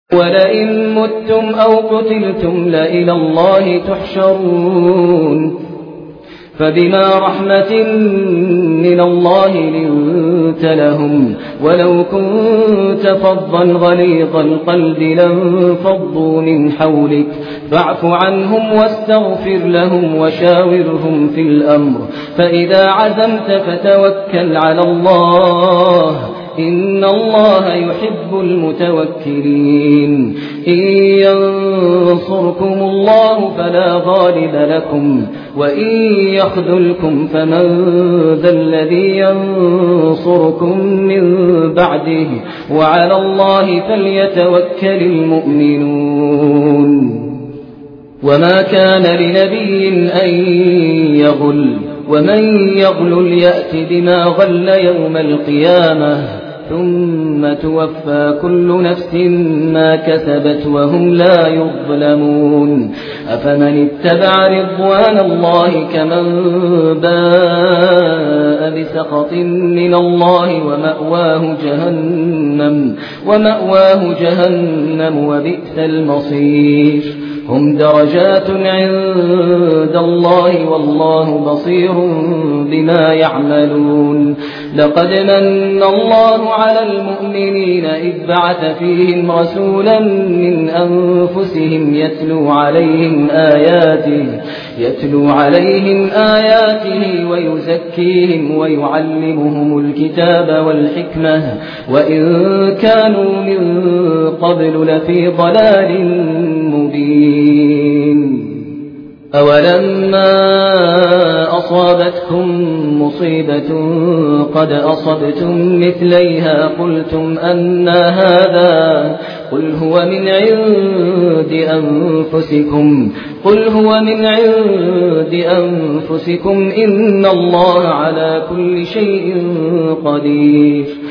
ولئن متم أو قتلتم لإلى الله تحشرون فبما رحمة من الله لنت لهم ولو كنت فظا غليظ القلب لانفضوا من حولك فاعف عنهم واستغفر لهم وشاورهم في الأمر فإذا عزمت فتوكل على الله إن الله يحب المتوكلين إن ينصركم الله فلا غالب لكم وإن يخذلكم فمن ذا الذي ينصركم من بعده وعلى الله فليتوكل المؤمنون وما كان لنبي أن يغل ومن يغل يأت بما غل يوم القيامة ثم توفى كل نفس ما كسبت وهم لا يظلمون أفمن اتبع رضوان الله كمن باء بسخط من الله ومأواه جهنم وبئس المصير هم درجات عند الله والله بصير بما يعملون لقد من الله على المؤمنين إذ بعث فيهم رسولا من أنفسهم يتلو عليهم آياته ويزكيهم ويعلمهم الكتاب والحكمة وإن كانوا من قبل لفي ضلال مبين أولما أصابتكم مصيبة قد أصبتم مثليها قلتم أنى هذا قل هو من عند أنفسكم إن الله على كل شيء قدير